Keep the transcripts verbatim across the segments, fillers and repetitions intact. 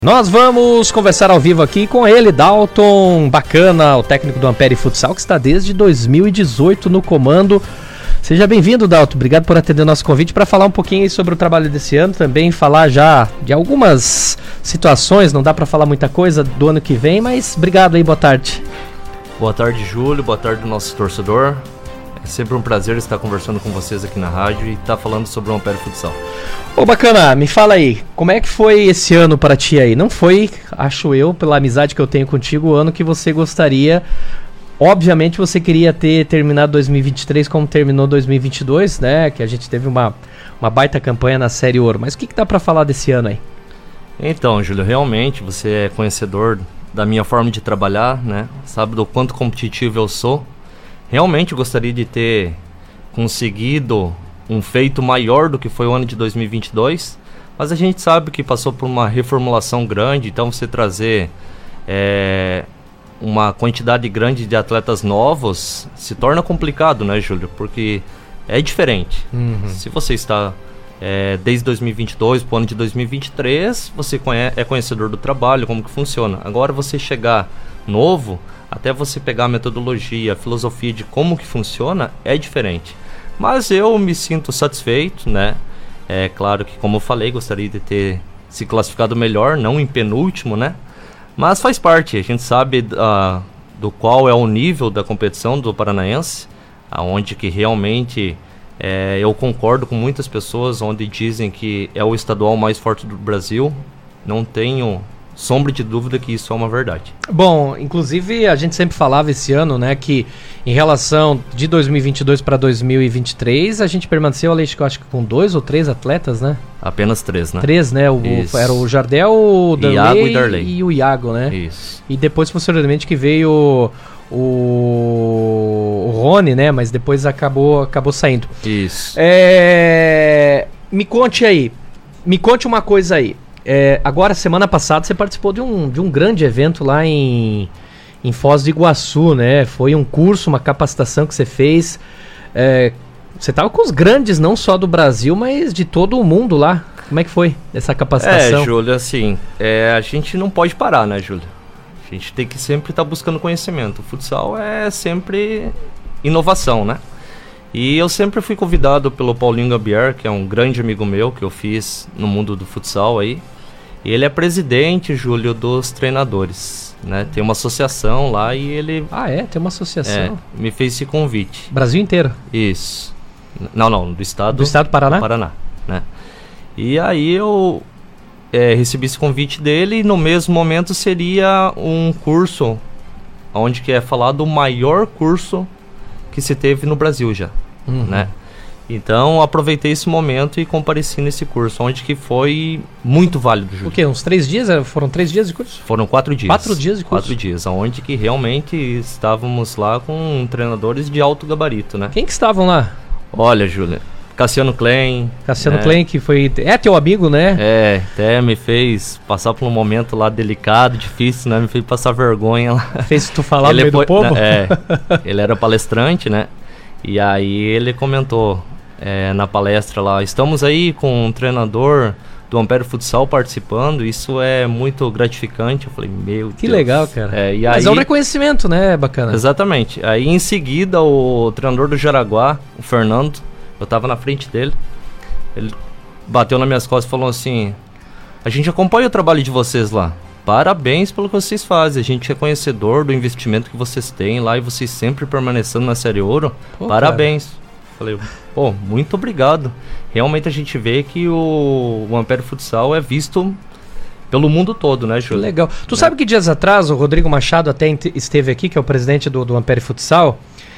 Nós vamos conversar ao vivo aqui com ele, Dalton Bacana, o técnico do Ampere Futsal, que está desde dois mil e dezoito no comando. Seja bem-vindo, Dalton. Obrigado por atender o nosso convite para falar um pouquinho sobre o trabalho desse ano, também falar já de algumas situações, não dá para falar muita coisa do ano que vem, mas obrigado aí, boa tarde. Boa tarde, Júlio, boa tarde, nosso torcedor. É sempre um prazer estar conversando com vocês aqui na rádio e estar falando sobre o Ampere Futsal. Ô, Bacana, me fala aí, como é que foi esse ano para ti aí? Não foi, acho eu, pela amizade que eu tenho contigo, o ano que você gostaria. Obviamente você queria ter terminado dois mil e vinte e três como terminou dois mil e vinte e dois, né? Que a gente teve uma, uma baita campanha na Série Ouro. Mas o que, que dá para falar desse ano aí? Então, Júlio, realmente você é conhecedor da minha forma de trabalhar, né? Sabe do quanto competitivo eu sou. Realmente gostaria de ter conseguido um feito maior do que foi o ano de dois mil e vinte e dois, mas a gente sabe que passou por uma reformulação grande, então você trazer é, uma quantidade grande de atletas novos se torna complicado, né, Júlio? Porque é diferente. Uhum. Se você está é, desde dois mil e vinte e dois para o ano de dois mil e vinte e três, você conhe- é conhecedor do trabalho, como que funciona. Agora você chegar novo, até você pegar a metodologia, a filosofia de como que funciona, é diferente. Mas eu me sinto satisfeito, né? É claro que, como eu falei, gostaria de ter se classificado melhor, não em penúltimo, né? Mas faz parte, a gente sabe uh, do qual é o nível da competição do Paranaense, aonde que realmente é, eu concordo com muitas pessoas, onde dizem que é o estadual mais forte do Brasil. Não tenho sombra de dúvida que isso é uma verdade. Bom, inclusive a gente sempre falava esse ano, né, que em relação de dois mil e vinte e dois para dois mil e vinte e três, a gente permaneceu, acho que com dois ou três atletas, né? Apenas três, né? Três, né? O, era o Jardel, o Darley, Iago e Darley. E o Iago, né? Isso. E depois, posteriormente, que veio o, o Rony, né? Mas depois acabou, acabou saindo. Isso. É... Me conte aí, me conte uma coisa aí. É, agora, semana passada, você participou de um, de um grande evento lá em, em Foz do Iguaçu, né? Foi um curso, uma capacitação que você fez. É, você estava com os grandes, não só do Brasil, mas de todo o mundo lá. Como é que foi essa capacitação? É, Júlio, assim, é, a gente não pode parar, né, Júlio? A gente tem que sempre estar tá buscando conhecimento. O futsal é sempre inovação, né? E eu sempre fui convidado pelo Paulinho Gambier, que é um grande amigo meu, que eu fiz no mundo do futsal aí. E ele é presidente, Júlio, dos treinadores, né? Tem uma associação lá e ele... Ah, é? Tem uma associação. É, me fez esse convite. Brasil inteiro? Isso. Não, não, do estado... Do estado do Paraná? Do Paraná, né? E aí eu é, recebi esse convite dele e no mesmo momento seria um curso, onde que é falado o maior curso que se teve no Brasil já, uhum. né? Então aproveitei esse momento e compareci nesse curso, onde que foi muito válido, Júlio. O quê? Uns três dias? Foram três dias de curso? Foram quatro dias. Quatro dias de curso? Quatro dias, onde que realmente estávamos lá com treinadores de alto gabarito, né? Quem que estavam lá? Olha, Júlio, Cassiano Klein. Cassiano né? Klein, que foi... É teu amigo, né? É, até me fez passar por um momento lá delicado, difícil, né? Me fez passar vergonha lá. Fez tu falar ele no meio foi, do povo? É, ele era palestrante, né? E aí ele comentou é, na palestra lá, estamos aí com um treinador do Ampere Futsal participando, isso é muito gratificante. Eu falei, meu Deus. Que legal, cara. É, e Mas aí, é um reconhecimento, né? Bacana. Exatamente. Aí em seguida o treinador do Jaraguá, o Fernando, eu tava na frente dele, ele bateu nas minhas costas e falou assim, a gente acompanha o trabalho de vocês lá, parabéns pelo que vocês fazem, a gente é conhecedor do investimento que vocês têm lá e vocês sempre permanecendo na Série Ouro, Pô, parabéns. Cara. Falei, pô, muito obrigado. Realmente a gente vê que o, o Ampere Futsal é visto pelo mundo todo, né, Júlio? Legal. Tu né? sabe que dias atrás o Rodrigo Machado até esteve aqui, que é o presidente do, do Ampere Futsal,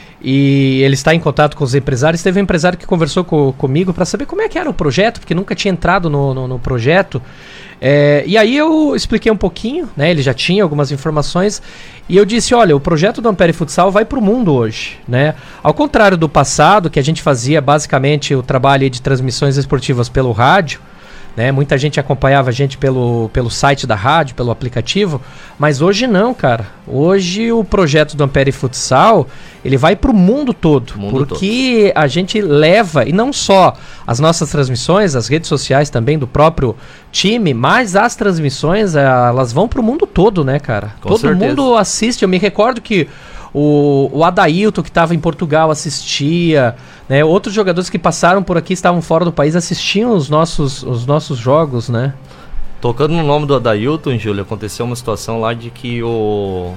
e ele está em contato com os empresários. Teve um empresário que conversou co- comigo para saber como é que era o projeto, porque nunca tinha entrado no, no, no projeto. É, e aí eu expliquei um pouquinho, né? Ele já tinha algumas informações e eu disse, olha, o projeto do Ampere Futsal vai para o mundo hoje, né? Ao contrário do passado, que a gente fazia basicamente o trabalho de transmissões esportivas pelo rádio, né? Muita gente acompanhava a gente pelo, pelo site da rádio, pelo aplicativo, mas hoje não, cara. Hoje o projeto do Ampere Futsal, ele vai pro mundo todo, mundo porque todo. A gente leva, e não só as nossas transmissões, as redes sociais também do próprio time, mas as transmissões, elas vão pro mundo todo, né, cara? Com todo certeza. mundo assiste. Eu me recordo que O, o Adailton, que estava em Portugal, assistia, né? Outros jogadores que passaram por aqui, estavam fora do país, assistiam os nossos, os nossos jogos, né? Tocando no nome do Adailton, Júlio, aconteceu uma situação lá de que o,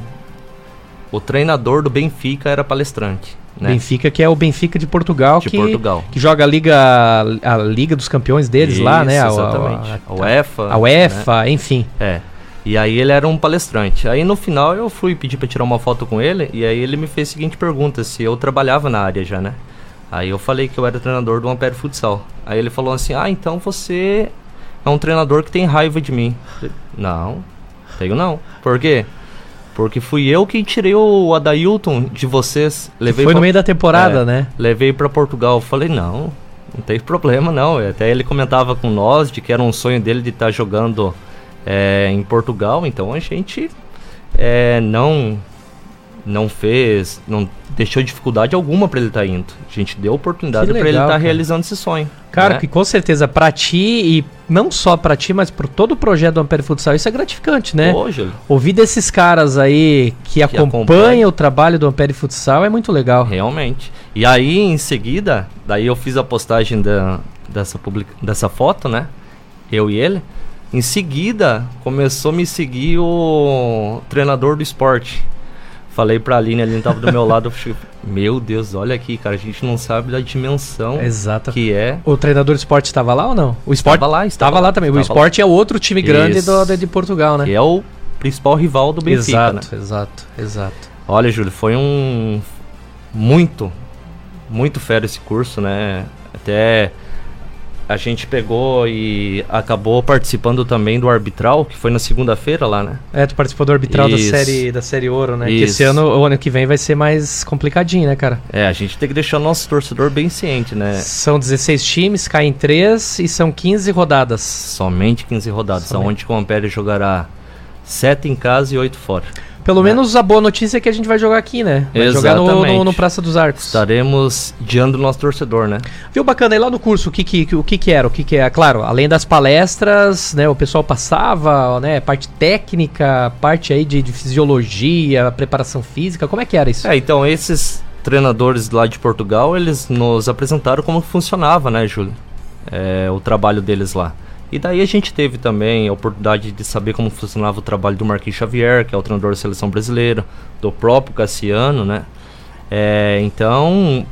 o treinador do Benfica era palestrante. Né? Benfica, que é o Benfica de Portugal, de que, Portugal. que joga a Liga, a Liga dos Campeões deles. Isso, lá, né? Exatamente. A, a, a UEFA. A UEFA, né? Enfim. É. E aí ele era um palestrante. Aí no final eu fui pedir pra tirar uma foto com ele, e aí ele me fez a seguinte pergunta, se eu trabalhava na área já, né? Aí eu falei que eu era treinador do Ampere Futsal. Aí ele falou assim, ah, então você é um treinador que tem raiva de mim. Falei, não, tenho não. Por quê? Porque fui eu que tirei o Adailton de vocês. Levei Foi pra, no meio da temporada, é, né? Levei pra Portugal. Falei, não, não tem problema não. Até ele comentava com nós de que era um sonho dele de estar jogando... É, em Portugal, então a gente é, não não fez, não deixou dificuldade alguma para ele estar tá indo. A gente deu oportunidade para ele estar tá realizando esse sonho. Cara, né? que com certeza para ti, e não só para ti, mas por todo o projeto do Ampere Futsal, isso é gratificante, né? Hoje, ouvir desses caras aí que, que acompanham acompanha. o trabalho do Ampere Futsal é muito legal. Realmente. E aí, em seguida, daí eu fiz a postagem da, dessa, publica, dessa foto, né? Eu e ele. Em seguida, começou a me seguir o treinador do esporte. Falei pra Aline, ele estava do meu lado. Eu falei, meu Deus, olha aqui, cara, a gente não sabe da dimensão Exato. que é. O treinador do esporte estava lá ou não? O esporte estava lá, estava lá também. O esporte lá. É outro time grande do, de Portugal, né? Que é o principal rival do Benfica, exato, né? Exato, exato. Olha, Júlio, foi um muito, muito fera esse curso, né? Até a gente pegou e acabou participando também do arbitral, que foi na segunda-feira lá, né? É, tu participou do arbitral da série, da série Ouro, né? Isso. Que esse ano, o ano que vem vai ser mais complicadinho, né, cara? É, a gente tem que deixar o nosso torcedor bem ciente, né? São dezesseis times, caem três e são quinze rodadas. Somente quinze rodadas, Somente. onde o Ampere jogará sete em casa e oito fora. Pelo é. menos a boa notícia é que a gente vai jogar aqui, né? Vai Exatamente. jogar no, no, no Praça dos Arcos. Estaremos diante do nosso torcedor, né? Viu, bacana, aí lá no curso, o que que, o que que era? O que que é? Claro, além das palestras, né? O pessoal passava, né? Parte técnica, parte aí de, de fisiologia, preparação física, como é que era isso? É, então, esses treinadores lá de Portugal, eles nos apresentaram como funcionava, né, Júlio? É, o trabalho deles lá. E daí a gente teve também a oportunidade de saber como funcionava o trabalho do Marquinhos Xavier, que é o treinador da seleção brasileira, do próprio Cassiano, né? É, então,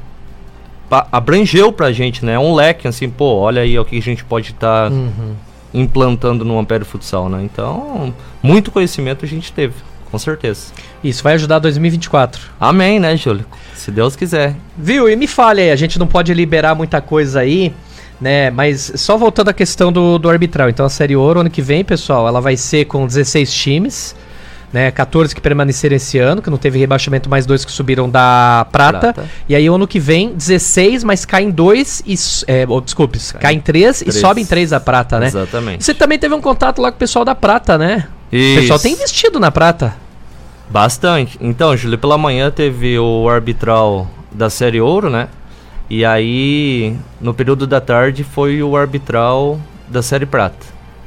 pa- abrangeu pra gente, né? Um leque, assim, pô, olha aí o que a gente pode estar tá uhum. implantando no Ampere Futsal, né? Então, muito conhecimento a gente teve, com certeza. Isso vai ajudar dois mil e vinte e quatro. Amém, né, Júlio? Se Deus quiser. Viu? E me fale aí, a gente não pode liberar muita coisa aí, né, mas só voltando à questão do, do arbitral. Então a Série Ouro, ano que vem, pessoal, ela vai ser com dezesseis times, né, quatorze que permaneceram esse ano, que não teve rebaixamento, mais dois que subiram da prata. prata. E aí ano que vem, dezesseis, mas caem dois e... É, oh, desculpe, Cai. caem três e sobem três da prata, né? Exatamente. Você também teve um contato lá com o pessoal da prata, né? Isso. O pessoal tem investido na prata. Bastante. Então, Júlio, pela manhã teve o arbitral da Série Ouro, né? E aí, no período da tarde, foi o arbitral da Série Prata.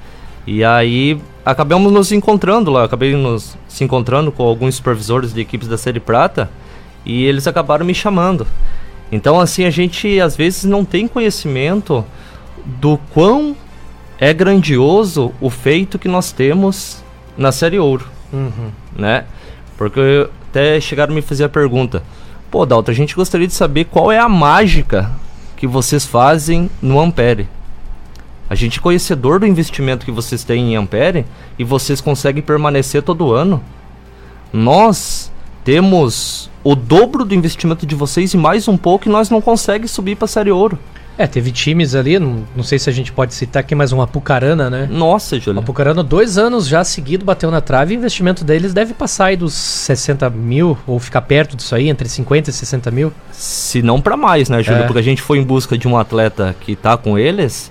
E aí, acabamos nos encontrando lá, acabei nos se encontrando com alguns supervisores de equipes da Série Prata, e eles acabaram me chamando. Então, assim, a gente às vezes não tem conhecimento do quão é grandioso o feito que nós temos na Série Ouro, uhum. né? Porque até chegaram a me fazer a pergunta: pô, Dalton, a gente gostaria de saber qual é a mágica que vocês fazem no Ampere. A gente é conhecedor do investimento que vocês têm em Ampere e vocês conseguem permanecer todo ano. Nós temos o dobro do investimento de vocês e mais um pouco, e nós não conseguimos subir para a Série Ouro. É, teve times ali, não, não sei se a gente pode citar aqui, mas uma Apucarana, né? Nossa, Júlio. Uma Apucarana, dois anos já seguido, bateu na trave, e o investimento deles deve passar aí dos sessenta mil, ou ficar perto disso aí, entre cinquenta e sessenta mil. Se não para mais, né, Júlio? É. Porque a gente foi em busca de um atleta que tá com eles,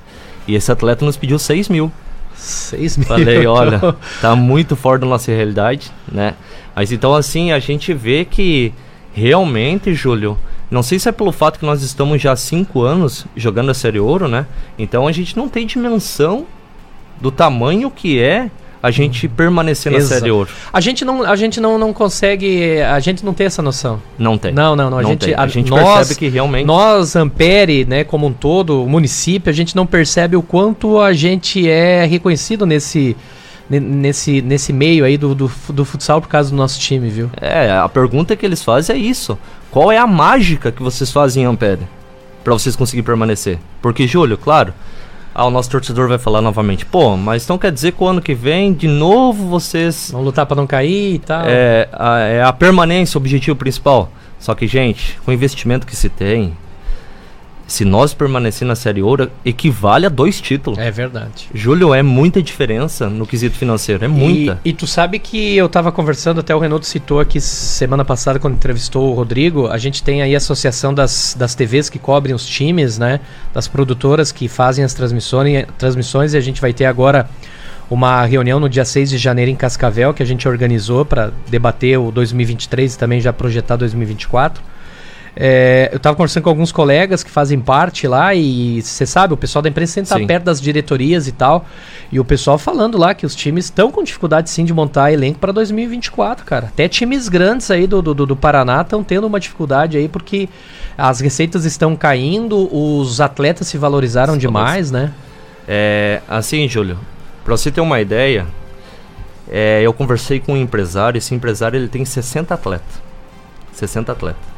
E esse atleta nos pediu seis mil. seis mil. Falei, olha, tá muito fora da nossa realidade, né? Mas então, assim, a gente vê que realmente, Júlio, não sei se é pelo fato que nós estamos já há cinco anos jogando a Série Ouro, né? Então a gente não tem dimensão do tamanho que é a gente permanecer na Exato. Série Ouro. A gente não, a gente não, não consegue, a gente não tem essa noção. Não tem. Não, não, não. A não gente, tem. A, a gente nós, percebe que realmente... Nós, Ampere, né, como um todo, o município, a gente não percebe o quanto a gente é reconhecido nesse, nesse, nesse meio aí do, do, do futsal por causa do nosso time, viu? É, a pergunta que eles fazem é isso. Qual é a mágica que vocês fazem em Ampere para vocês conseguirem permanecer? Porque, Júlio, claro... Ah, o nosso torcedor vai falar novamente. Pô, mas então quer dizer que o ano que vem, de novo, vocês... Vão lutar pra não cair e tal. É a, é a permanência, o objetivo principal. Só que, gente, com o investimento que se tem, se nós permanecer na Série Ouro, equivale a dois títulos. É verdade. Júlio, é muita diferença no quesito financeiro, é muita. E, e tu sabe que eu tava conversando, até o Renato citou aqui semana passada, quando entrevistou o Rodrigo, a gente tem aí a associação das, das T Vs que cobrem os times, né? Das produtoras que fazem as transmissões, transmissões e a gente vai ter agora uma reunião no dia seis de janeiro em Cascavel, que a gente organizou para debater o dois mil e vinte e três e também já projetar dois mil e vinte e quatro. É, eu estava conversando com alguns colegas que fazem parte lá e você sabe, o pessoal da imprensa sempre está perto das diretorias e tal, e o pessoal falando lá que os times estão com dificuldade sim de montar elenco para dois mil e vinte e quatro, cara. Até times grandes aí do, do, do Paraná estão tendo uma dificuldade aí porque as receitas estão caindo, os atletas se valorizaram demais, né? É, assim, Júlio, para você ter uma ideia, é, eu conversei com um empresário, esse empresário ele tem sessenta atletas, sessenta atletas.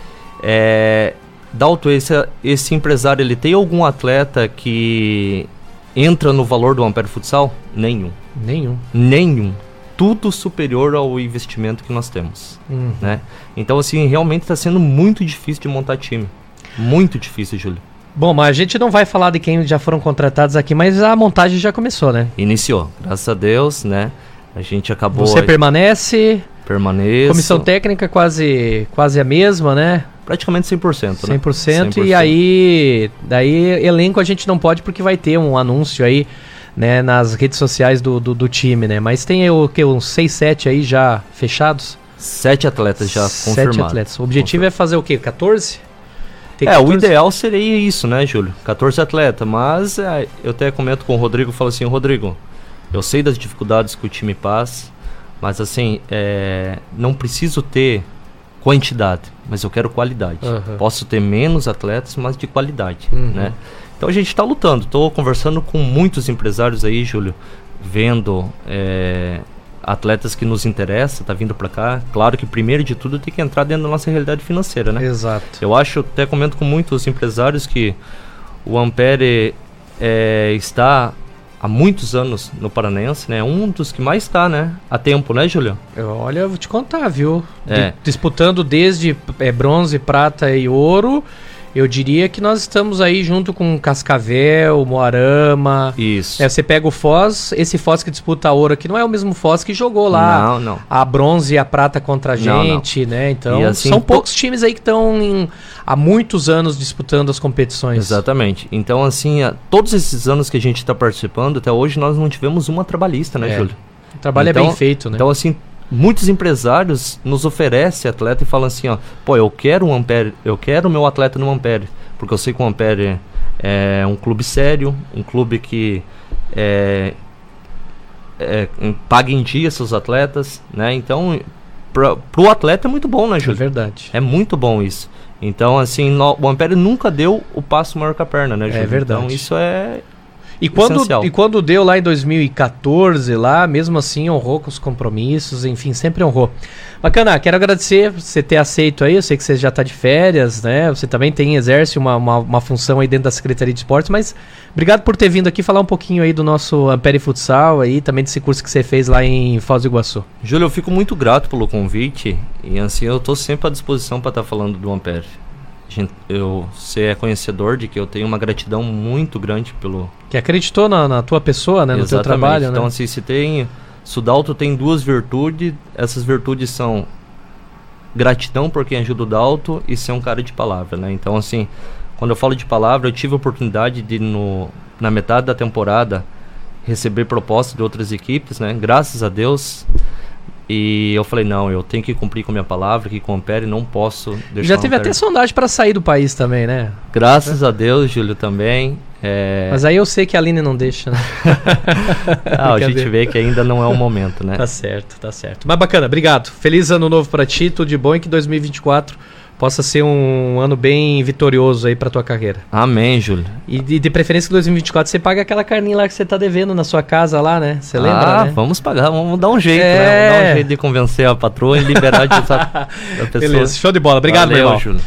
É, Dalton, esse, esse empresário, ele tem algum atleta que entra no valor do Ampere Futsal? Nenhum. Nenhum. Nenhum. Tudo superior ao investimento que nós temos, hum. né? Então, assim, realmente está sendo muito difícil de montar time. Muito difícil, Júlio. Bom, mas a gente não vai falar de quem já foram contratados aqui, mas a montagem já começou, né? Iniciou, graças a Deus, né? A gente acabou... Você permanece... Permaneço. Comissão técnica quase, quase a mesma, né? Praticamente cem por cento, né? cem por cento, cem por cento. E aí, daí elenco a gente não pode porque vai ter um anúncio aí, né, nas redes sociais do, do, do time, né? Mas tem o que, uns seis, sete aí já fechados? Sete atletas já confirmados. Sete atletas. O objetivo é fazer o quê? quatorze? Tem é, quatorze? O ideal seria isso, né, Júlio? quatorze atletas, mas é, eu até comento com o Rodrigo, falo assim, Rodrigo, eu sei das dificuldades que o time passa, mas assim, é, não preciso ter quantidade, mas eu quero qualidade. Uhum. Posso ter menos atletas, mas de qualidade, uhum. né? Então a gente está lutando. Estou conversando com muitos empresários aí, Júlio, vendo é, atletas que nos interessam, tá vindo para cá. Claro que primeiro de tudo tem que entrar dentro da nossa realidade financeira, né? Exato. Eu acho, até comento com muitos empresários que o Ampere é, está há muitos anos no Paranense, né? Um dos que mais está, né? Há tempo, né, Júlio? Olha, eu vou te contar, viu? É. De, disputando desde é, bronze, prata e ouro, eu diria que nós estamos aí junto com Cascavel, Moarama. Isso. É, você pega o Foz, esse Foz que disputa a ouro aqui não é o mesmo Foz que jogou lá não, não. a bronze e a prata contra a gente, não, não. né? Então, assim, são poucos times aí que estão há muitos anos disputando as competições. Exatamente. Então, assim, a, todos esses anos que a gente está participando, até hoje nós não tivemos uma trabalhista, né, é. Júlio? O trabalho então, é bem feito, né? Então, assim, muitos empresários nos oferecem atleta e falam assim, ó, pô, eu quero um Ampere, eu quero o meu atleta no Ampere, porque eu sei que o Ampere é um clube sério, um clube que é, é, paga em dia seus atletas, né? Então, pra, pro atleta é muito bom, né, Júlio? É verdade. É muito bom isso. Então, assim, no, o Ampere nunca deu o passo maior que a perna, né, Júlio? É verdade. Então, isso é... E quando, e quando deu lá em dois mil e quatorze, lá, mesmo assim honrou com os compromissos, enfim, sempre honrou. Bacana, quero agradecer você ter aceito aí, eu sei que você já está de férias, né? Você também tem, exerce uma, uma, uma função aí dentro da Secretaria de Esportes, mas obrigado por ter vindo aqui falar um pouquinho aí do nosso Ampere Futsal aí, também desse curso que você fez lá em Foz do Iguaçu. Júlio, eu fico muito grato pelo convite e assim, eu estou sempre à disposição para estar tá falando do Ampere. Eu, você é conhecedor de que eu tenho uma gratidão muito grande pelo... Que acreditou na, na tua pessoa, né? No Exatamente. teu trabalho, então, né? assim, se tem... Se o Dalton tem duas virtudes, essas virtudes são gratidão por quem ajuda o Dalton e ser um cara de palavra, né? Então, assim, quando eu falo de palavra, eu tive a oportunidade de, no, na metade da temporada, receber propostas de outras equipes, né? Graças a Deus. E eu falei, não, eu tenho que cumprir com a minha palavra, que com o Ampere não posso deixar... Já teve até sondagem para sair do país também, né? Graças é. a Deus, Júlio, também. É... Mas aí eu sei que a Aline não deixa, né? ah, a gente vê que ainda não é o momento, né? Tá certo, tá certo. Mas bacana, obrigado. Feliz ano novo para ti, tudo de bom e que dois mil e vinte e quatro possa ser um ano bem vitorioso aí pra tua carreira. Amém, Júlio. E de, de preferência que dois mil e vinte e quatro você paga aquela carninha lá que você tá devendo na sua casa lá, né? Você lembra, ah, né? vamos pagar, vamos dar um jeito, é... né? Vamos dar um jeito de convencer a patroa e liberar de essa, a pessoa. Beleza, show de bola. Obrigado, Valeu, meu irmão. Júlio.